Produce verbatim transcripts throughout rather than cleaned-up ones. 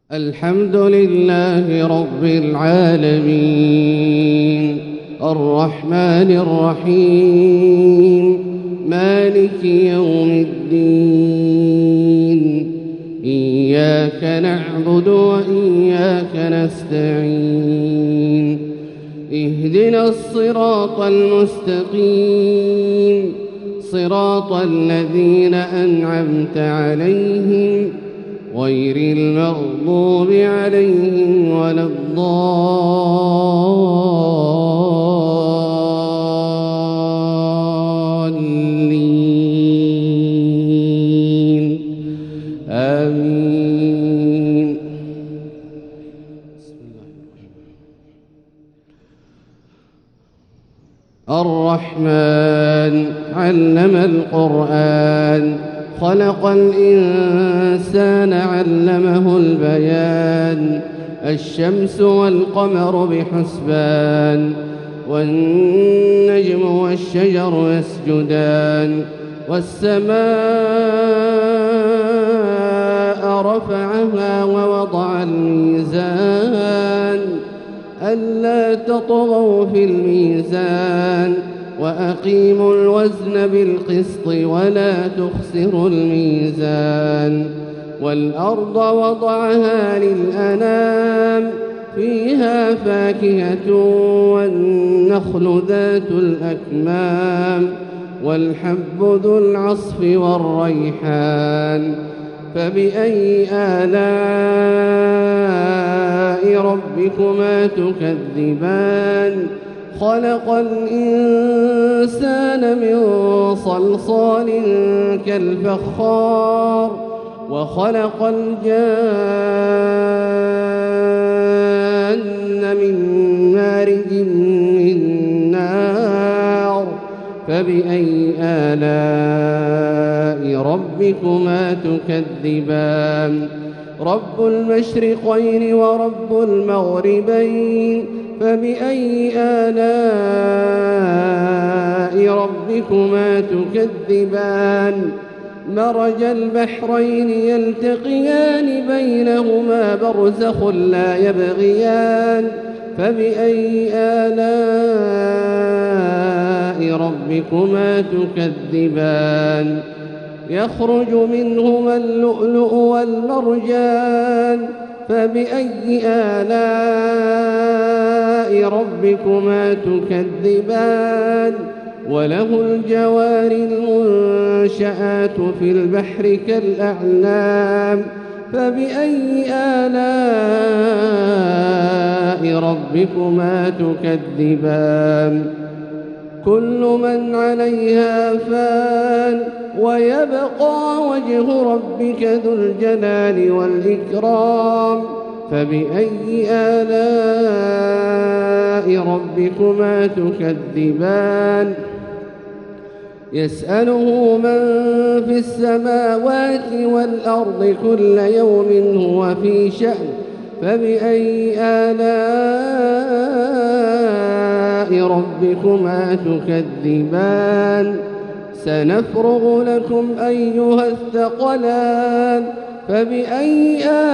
الحمد لله رب العالمين الرحمن الرحيم مالك يوم الدين إياك نعبد وإياك نستعين اهدنا الصراط المستقيم صراط الذين أنعمت عليهم غير المغضوب عليهم ولا الضالين آمين. الرحمن علم القرآن خلق الإنسان علمه البيان الشمس والقمر بحسبان والنجم والشجر يسجدان والسماء رفعها ووضع الميزان ألا تطغوا في الميزان وأقيموا الوزن بالقسط ولا تخسروا الميزان والأرض وضعها للأنام فيها فاكهة والنخل ذات الأكمام والحب ذو العصف والريحان فبأي آلاء ربكما تكذبان خلق الإنسان من صلصال كالفخار وخلق الجان من مارج من نار فبأي آلاء ربكما تكذبان رب المشرقين ورب المغربين فبأي آلاء ربكما تكذبان مرج البحرين يلتقيان بينهما برزخ لا يبغيان فبأي آلاء ربكما تكذبان يخرج منهما اللؤلؤ والمرجان فبأي آلاء ربكما تكذبان وله الجوار المنشآت في البحر كالأعلام فبأي آلاء ربكما تكذبان كل من عليها فان ويبقى وجه ربك ذو الجلال والإكرام فبأي آلاء ربكما تكذبان يسأله من في السماوات والأرض كل يوم هو في شأن فبأي آلاء ربكما تكذبان سنفرغ لكم أيها الثقلان فبأي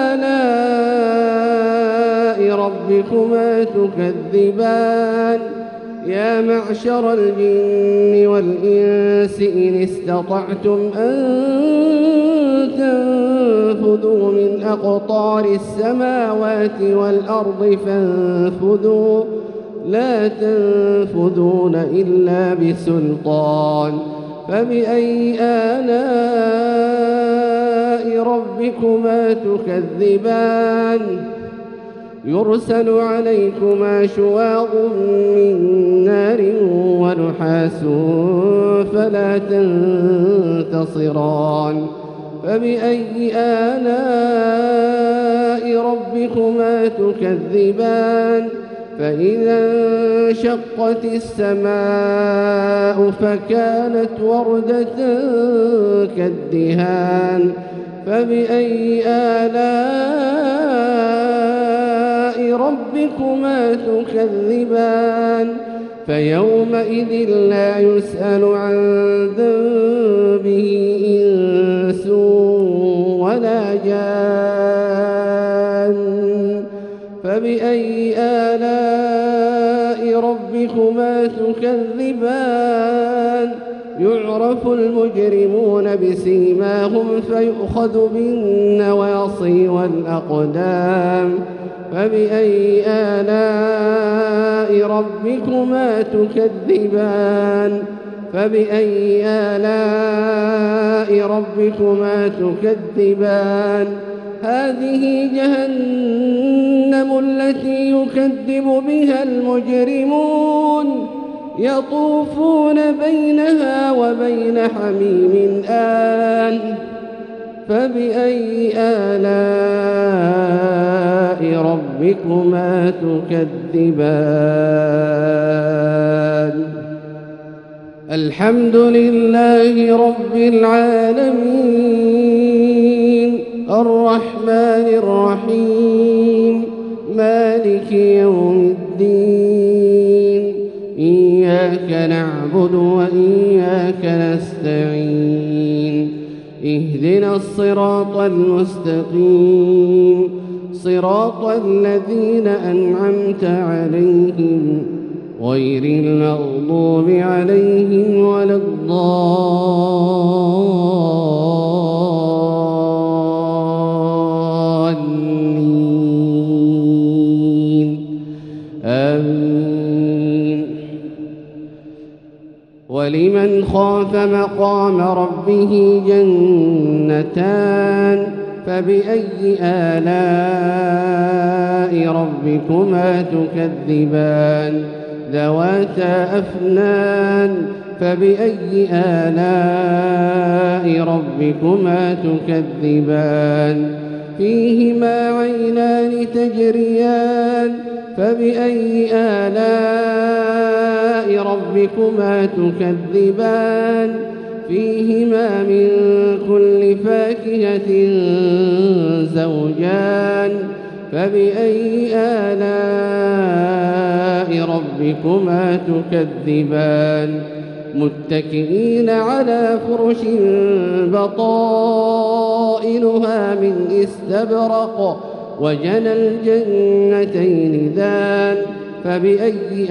آلاء ربكما تكذبان يا معشر الجن والإنس إن استطعتم أن تنفذوا من أقطار السماوات والأرض فانفذوا لا تنفذون إلا بسلطان فبأي آلاء ربكما تكذبان يرسل عليكما شواظ من نار ونحاس فلا تنتصران فبأي آلاء ربكما تكذبان فإذا انشقت السماء فكانت وردة كالدهان فبأي آلاء ربكما تكذبان فيومئذ لا يسأل عن ذنبه إنس ولا جان فبأي آلاء ربكما تكذبان يعرف المجرمون بسيماهم فيؤخذ بالنواصي والأقدام فبأي آلاء ربكما تكذبان فبأي آلاء ربكما تكذبان هذه جهنم التي يكذب بها المجرمون يطوفون بينها وبين حميم آن فبأي آلاء ربكما تكذبان الحمد لله رب العالمين الرحمن الرحيم مالك يوم الدين إياك نعبد وإياك نستعين اهدنا الصراط المستقيم صراط الذين أنعمت عليهم غير المغضوب عليهم ولا الضالين آمين ولمن خاف مقام ربه جنتان فبأي آلاء ربكما تكذبان ذواتا أفنان فبأي آلاء ربكما تكذبان فيهما عينان تجريان فبأي آلاء ربكما تكذبان فيهما من كل فاكهة زوجان فبأي آلاء ربكما تكذبان متكئين على فرش بطائنها من استبرق وجنى الجنتين دان فبأي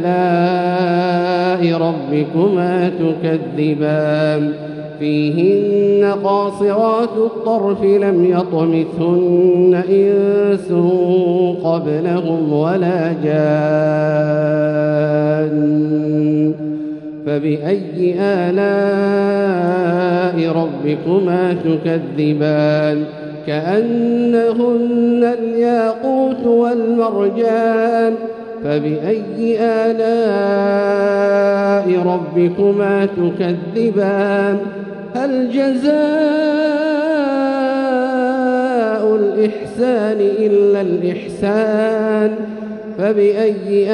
آلاء ربكما تكذبان فيهن قاصرات الطرف لم يطمثهن إنس قبلهم ولا جان فبأي آلاء ربكما تكذبان كأنهن الياقوت والمرجان فبأي آلاء ربكما تكذبان هل جزاء الإحسان إلا الإحسان فبأي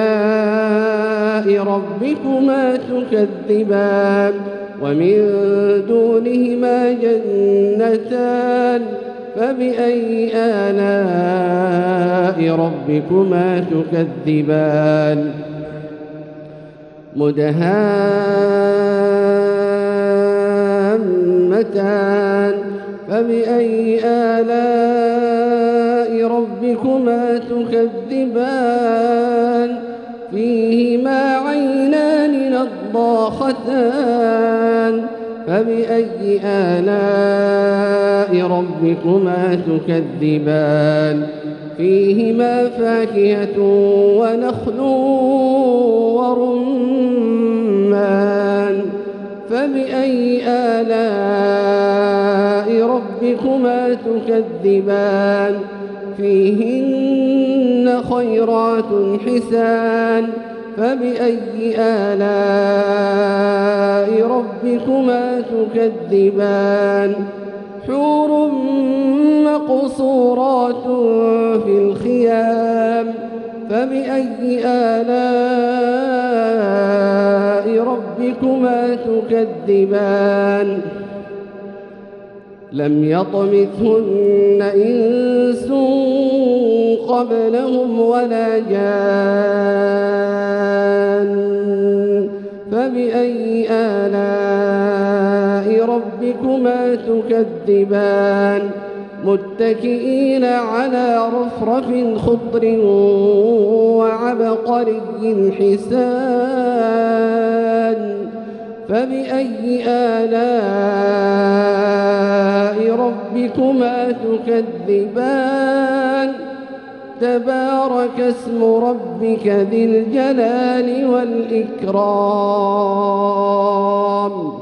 آلاء ربكما تكذبان ومن دونهما جنتان فبأي آلاء ربكما تكذبان مدهامتان فبأي آلاء ربكما تكذبان فيهما عينان نضاختان فبأي آلاء ربكما تكذبان فيهما فاكهة ونخل ورمان فبأي آلاء ربكما تكذبان فيهن خيرات حسان فبأي آلاء ربكما تكذبان حور مقصورات في الخيام فبأي آلاء ربكما تكذبان لم يطمثهن إنس قبلهم ولا جان فبأي آلاء ربكما تكذبان متكئين على رفرف خضر وعبقري حسان فبأي آلاء ربكما تكذبان تبارك اسم ربك ذي الجلال والإكرام